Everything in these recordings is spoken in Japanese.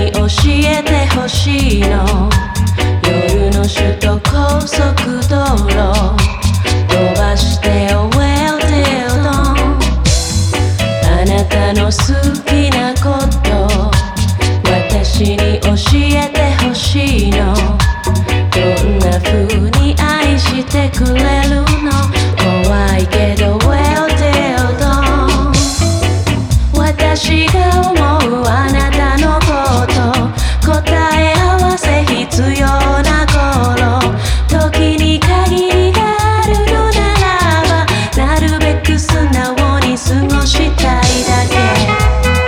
に教えてほしいの。夜の首都高速道路飛ばしてよ Well till dawn。 あなたの好きなこと私に教えてほしいの。どんな風に愛してくれるの。怖いけど Well till dawn。 私が思うあなたのこと答え合わせ必要な頃、時に限りがあるのならばなるべく素直に過ごしたいだけ。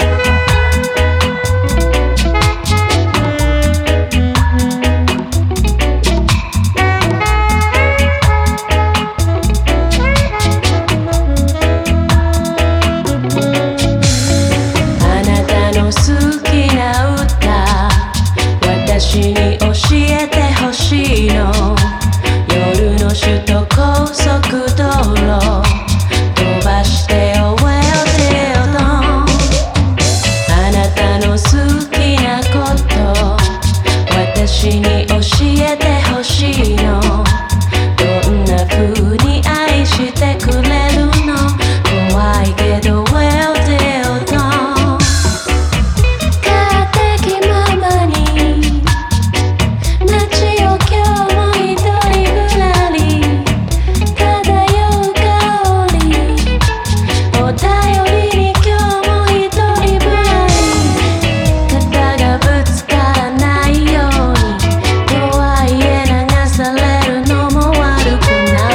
私に教えてほしいの。夜の首都高速道路飛ばしてよ Well till dawn。 あなたの好きなこと私に教えてほしいの。どんな風に愛してくれるの。怖いけど Well till dawn。 勝手気ままに街を今日も一人ぶらり漂う香りを頼りに今日も一人ぶらり肩がぶつからないようにとはいえ流されるのも悪くない。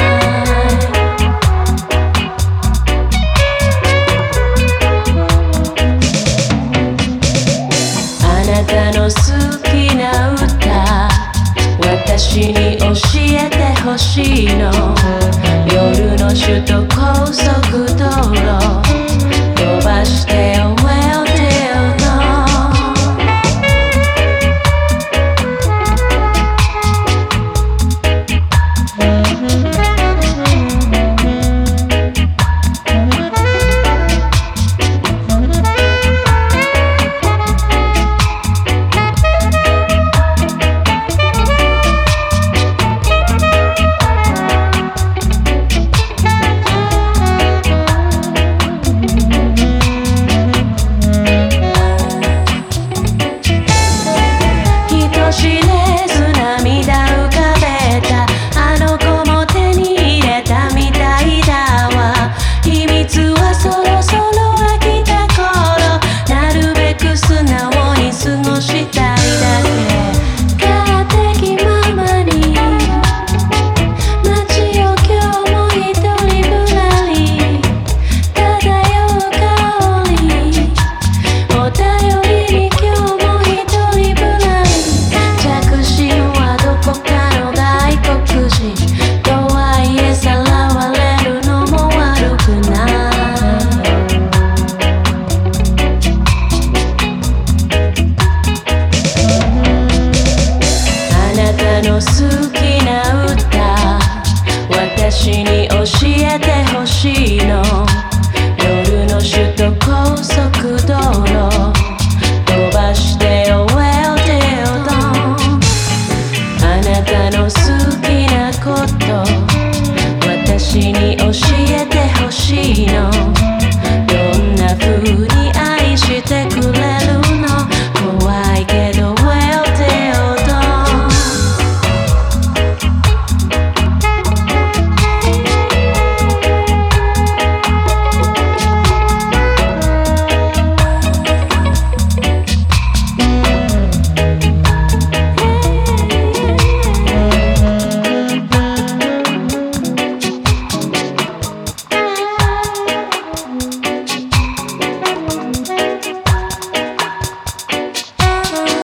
あなたの好きな歌私に教えてほしいの。夜の首都高速道路